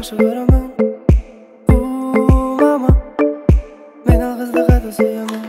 жақсы көремін мама мен ал қызды қатты сүйемін